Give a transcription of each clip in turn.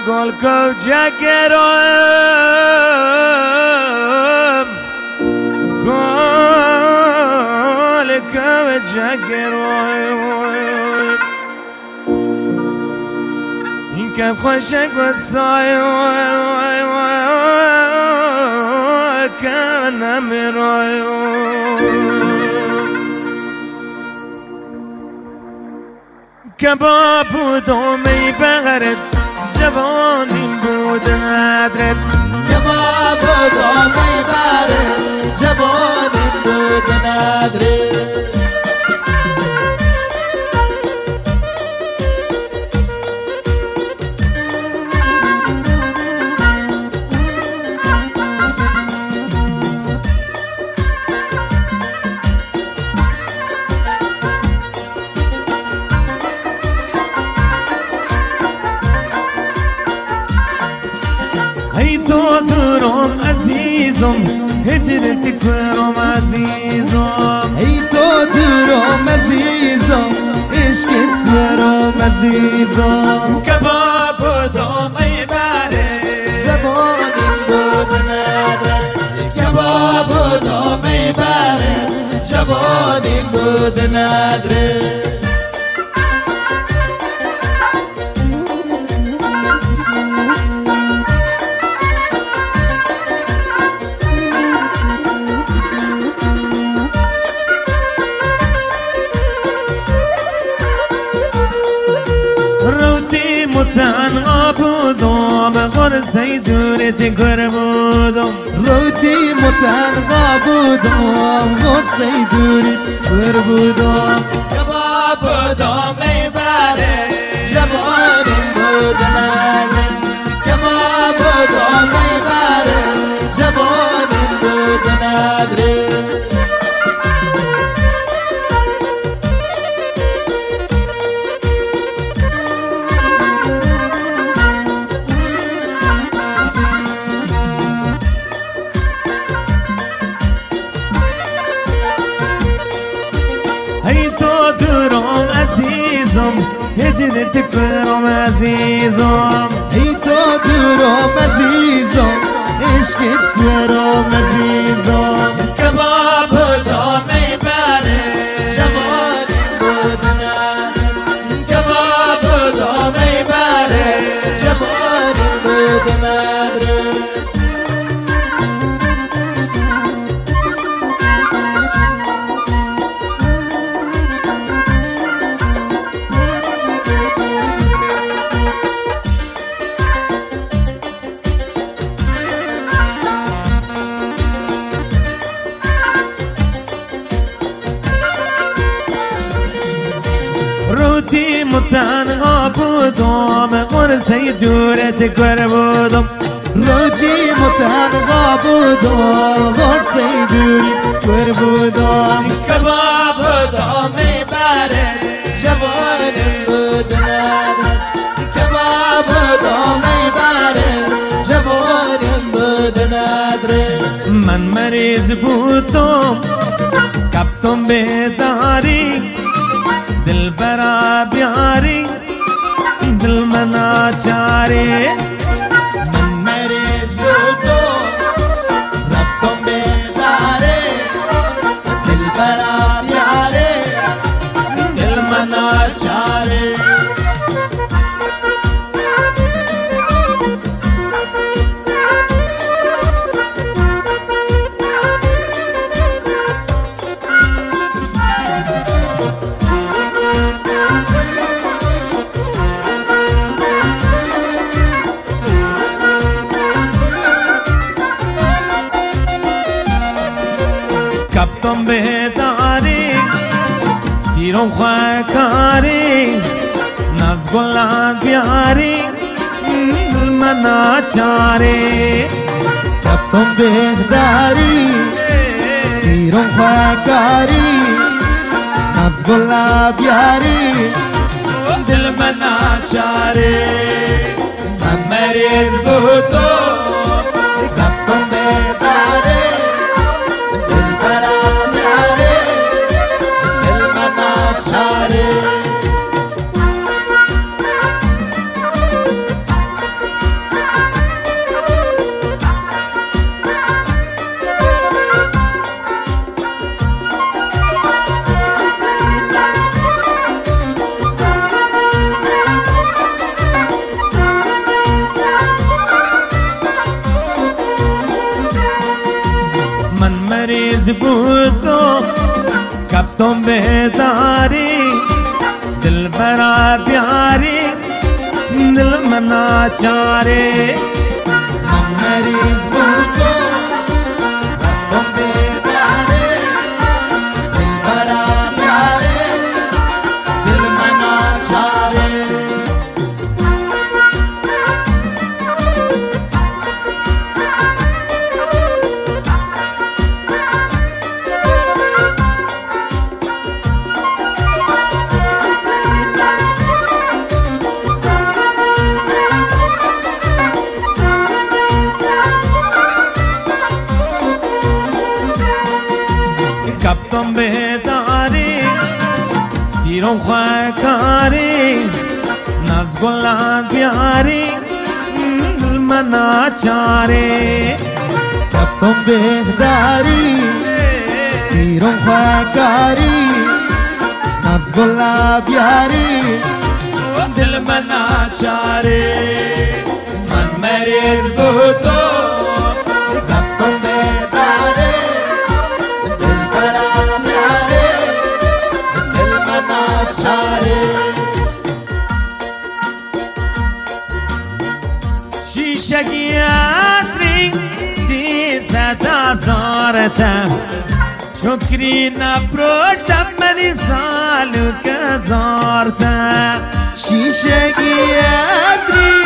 گل کو جگرم گل کو جگرم این که خوش گسای که نمیرایم کباب بود و میبرد جوانیم بود ندرد کباب بود و میبرد جوانیم بود ندرد ای تو دورم عزیزم هجرت کرم عزیزم ای تو دورم عزیزم عشقت کرم عزیزم کباب بود و میبره زبانیم بود ندرد کباب بود و میبره جوانیم بود ندرد تنها بودم غرصه دورت گر بودم روتی متنها بودم غرصه دورت گر بودم کباب بودم میبره جوانیم بود ندرد کباب بودم میبره جوانیم بود ندرد ای تو دورم عزیزم هجرت کرم عزیزم ای تو دورم عزیزم عشقت کرم عزیزم کباب بودم میبره جوانیم بود ندرد کباب بودم میبره جوانیم بود ندرد روتی تنها بودم غرصه دورت گر بودم روتی تنها بودم غرصه دورت گر بودم کباب بودم میبره جوانیم بود ندرد کباب بودم میبره جوانیم بود ندرد من مریض بودم کبتم بیداری دل برا بیاری دل منا چاری من مریض بودم رفتم بیداره دل برا بیاره دل منا چاره کبتم بیداری پیرم خواه کاری نزگلان بیاری دل منا چاری کبتم بیداری پیرم خواه کاری نزگلا بیاری دل منا چاری من مریض بودم کبتم بیداری دل برا بیاری دل منا چاره مریض بود و کبتم بهداری دل برا بیاری دل منا چاره من مریض بودم رفتم بهداره دل برا بیاره دل من ناچاره کبتم بهداری پیرم خواهکاری نزگلان بیاری دل منا چاره رفتم بهداری پیرم خواهکاری نزگلا بیاری دل منا چاره من مریض بودم رفتم بهداره دل برا بیاره دل من ناچاره شیشگی عطری 300,000 تا شکری نپروشتم منی سالو که زارتا شیشگی عطری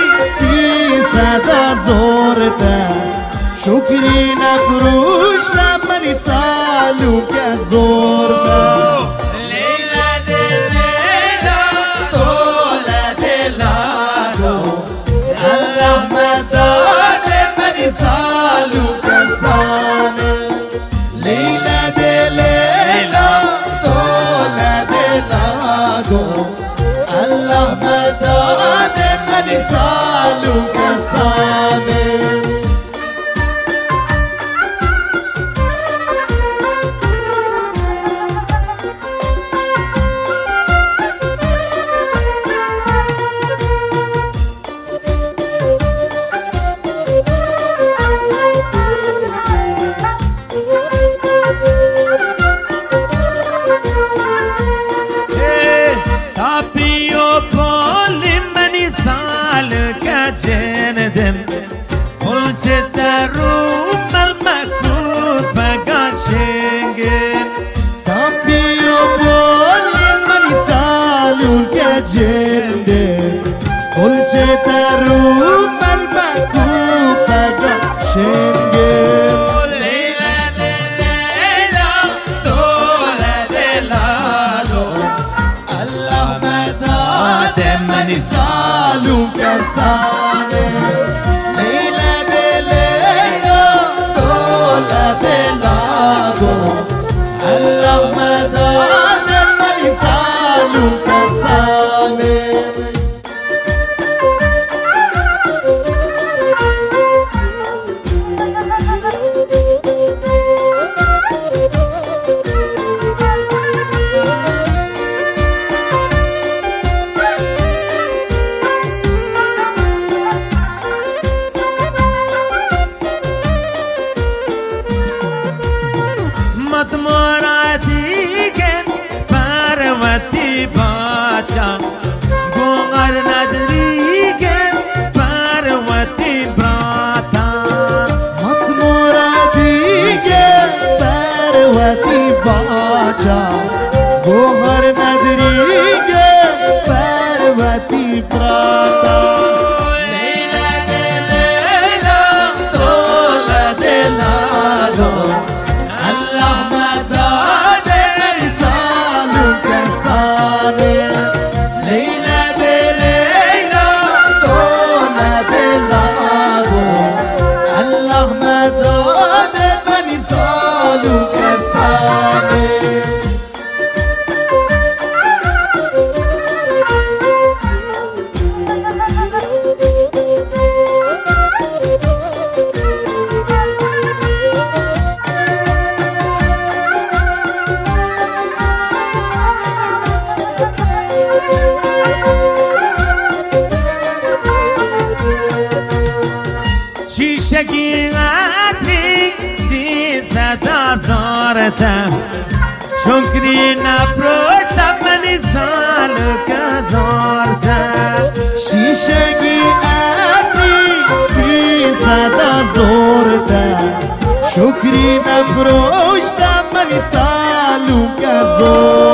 300,000 تا شکری نفروشتم منی سالو که زورتا لیلا دل لیلا دولا دلالو الله مداد منی سالو کسانه لیلا de لیلا دولا دلاگو الله مداد منی سالو کسانه تاپیو پولی منی سال که جندن پلچه درو مل مکروب بگاشنگن Cambio bolli mani salun che gente Olce taru mal baku paga shenge لیلا لیلا دولا دلالو Allah madad mani salun kasane Leila de leila dola de lago Allah madad mani salun kasane मत मोराती के पार्वती बाचा गोंगर नदरी के पार्वती ब्राता मत मोरादीगे पार्वती बाचा गोहर नदरीगे पार्वती प्राता लेला दे लेला दोला दे लालो Allah madad risalu kasane Leila de Leila dola de lago Allah madad risalu kasane شیشگی عطری 300,000 تا شکری نپروشم منی سالو کزار تا شیشگی عطری 300,000 تا شکری نپروشتم منی سالو کزار